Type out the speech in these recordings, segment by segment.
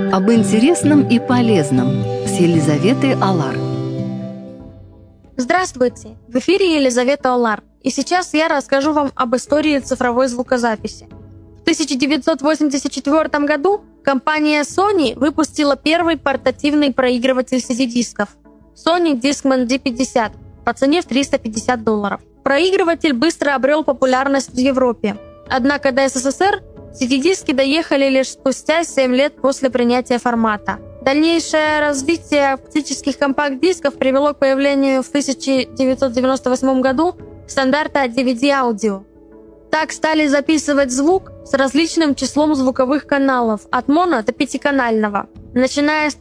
Об интересном и полезном с Елизаветой Алар. Здравствуйте! В эфире Елизавета Алар. И сейчас я расскажу вам об истории цифровой звукозаписи. В 1984 году компания Sony выпустила первый портативный проигрыватель CD-дисков Sony Discman D50 по цене в $350. Проигрыватель быстро обрел популярность в Европе. Однако до СССР CD-диски доехали лишь спустя 7 лет после принятия формата. Дальнейшее развитие оптических компакт-дисков привело к появлению в 1998 году стандарта DVD-аудио. Так стали записывать звук с различным числом звуковых каналов, от моно до пятиканального. Начиная с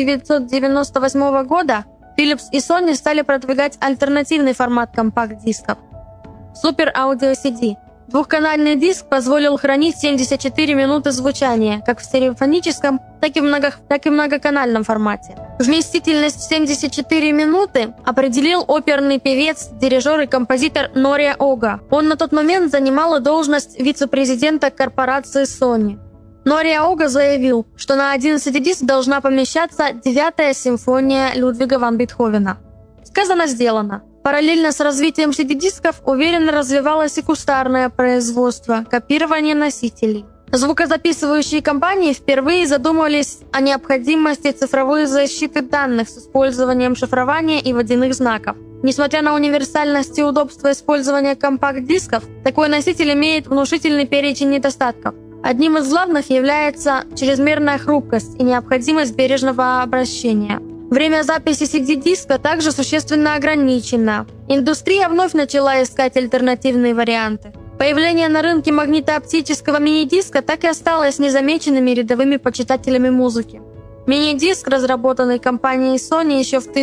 1998 года Philips и Sony стали продвигать альтернативный формат компакт-дисков – Super Audio CD. Двухканальный диск позволил хранить 74 минуты звучания как в стереофоническом, так и в многоканальном формате. Вместительность в 74 минуты определил оперный певец, дирижер и композитор Нория Ога. Он на тот момент занимал должность вице-президента корпорации Sony. Нория Ога заявил, что на один CD-диск должна помещаться 9-я симфония Людвига ван Бетховена. Сказано, сделано. Параллельно с развитием CD-дисков уверенно развивалось и кустарное производство, копирование носителей. Звукозаписывающие компании впервые задумывались о необходимости цифровой защиты данных с использованием шифрования и водяных знаков. Несмотря на универсальность и удобство использования компакт-дисков, такой носитель имеет внушительный перечень недостатков. Одним из главных является чрезмерная хрупкость и необходимость бережного обращения. Время записи CD-диска также существенно ограничено. Индустрия вновь начала искать альтернативные варианты. Появление на рынке магнитооптического мини-диска так и осталось незамеченными рядовыми почитателями музыки. Мини-диск, разработанный компанией Sony еще в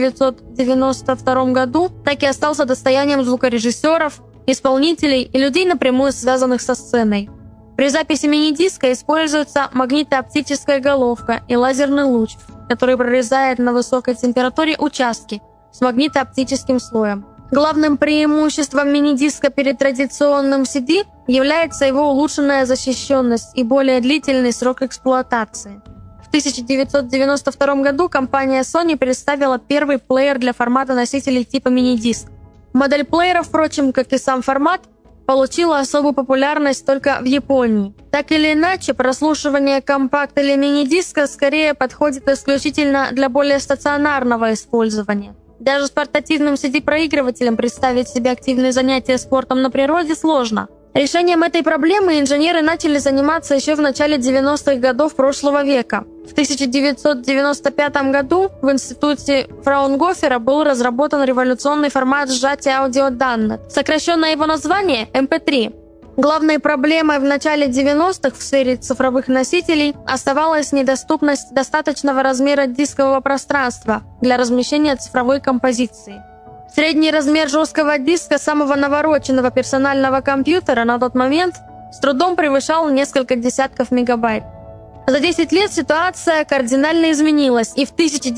1992 году, так и остался достоянием звукорежиссеров, исполнителей и людей, напрямую связанных со сценой. При записи мини-диска используется магнитооптическая головка и лазерный луч, который прорезает на высокой температуре участки с магнитооптическим слоем. Главным преимуществом мини-диска перед традиционным CD является его улучшенная защищенность и более длительный срок эксплуатации. В 1992 году компания Sony представила первый плеер для формата носителей типа мини-диск. Модель плеера, впрочем, как и сам формат, получила особую популярность только в Японии. Так или иначе, прослушивание компакт или мини-диска скорее подходит исключительно для более стационарного использования. Даже с портативным CD-проигрывателем представить себе активные занятия спортом на природе сложно. Решением этой проблемы инженеры начали заниматься еще в начале 90-х годов прошлого века. В 1995 году в институте Фраунгофера был разработан революционный формат сжатия аудиоданных. Сокращенное его название – MP3. Главной проблемой в начале 90-х в сфере цифровых носителей оставалась недоступность достаточного размера дискового пространства для размещения цифровой композиции. Средний размер жесткого диска самого навороченного персонального компьютера на тот момент с трудом превышал несколько десятков мегабайт. За 10 лет ситуация кардинально изменилась, и в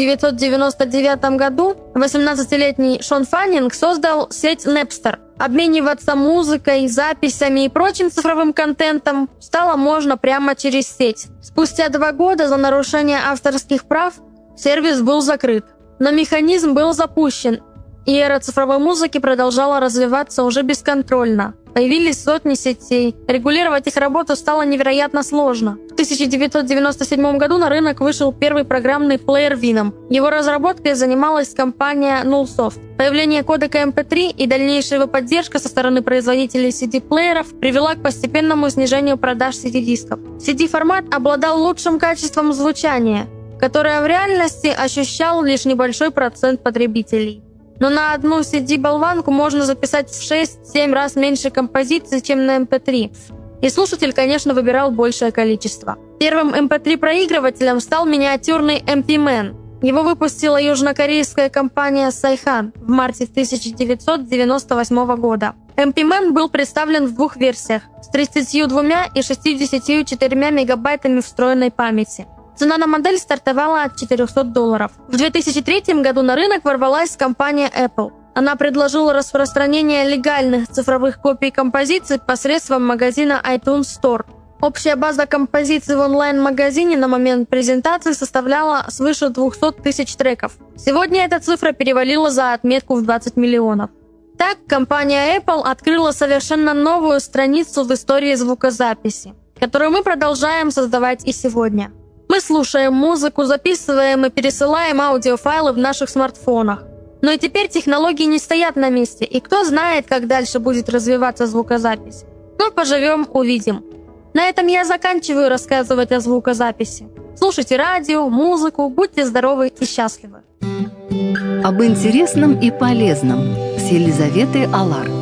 1999 году 18-летний Шон Фаннинг создал сеть Napster. Обмениваться музыкой, записями и прочим цифровым контентом стало можно прямо через сеть. Спустя 2 года за нарушение авторских прав сервис был закрыт, но механизм был запущен, и эра цифровой музыки продолжала развиваться уже бесконтрольно. Появились сотни сетей. Регулировать их работу стало невероятно сложно. В 1997 году на рынок вышел первый программный плеер Winamp. Его разработкой занималась компания Nullsoft. Появление кодека MP3 и дальнейшая его поддержка со стороны производителей CD-плееров привела к постепенному снижению продаж CD-дисков. CD-формат обладал лучшим качеством звучания, которое в реальности ощущал лишь небольшой процент потребителей. Но на одну CD-болванку можно записать в 6-7 раз меньше композиций, чем на MP3. И слушатель, конечно, выбирал большее количество. Первым MP3-проигрывателем стал миниатюрный MP-Man. Его выпустила южнокорейская компания Сайхан в марте 1998 года. MP-Man был представлен в 2 версиях с 32 и 64 мегабайтами встроенной памяти. Цена на модель стартовала от $400. В 2003 году на рынок ворвалась компания Apple. Она предложила распространение легальных цифровых копий композиций посредством магазина iTunes Store. Общая база композиций в онлайн-магазине на момент презентации составляла свыше 200 тысяч треков. Сегодня эта цифра перевалила за отметку в 20 миллионов. Так, компания Apple открыла совершенно новую страницу в истории звукозаписи, которую мы продолжаем создавать и сегодня. Мы слушаем музыку, записываем и пересылаем аудиофайлы в наших смартфонах. Но и теперь технологии не стоят на месте, и кто знает, как дальше будет развиваться звукозапись. Но поживем, увидим. На этом я заканчиваю рассказывать о звукозаписи. Слушайте радио, музыку, будьте здоровы и счастливы. Об интересном и полезном с Елизаветой Алар.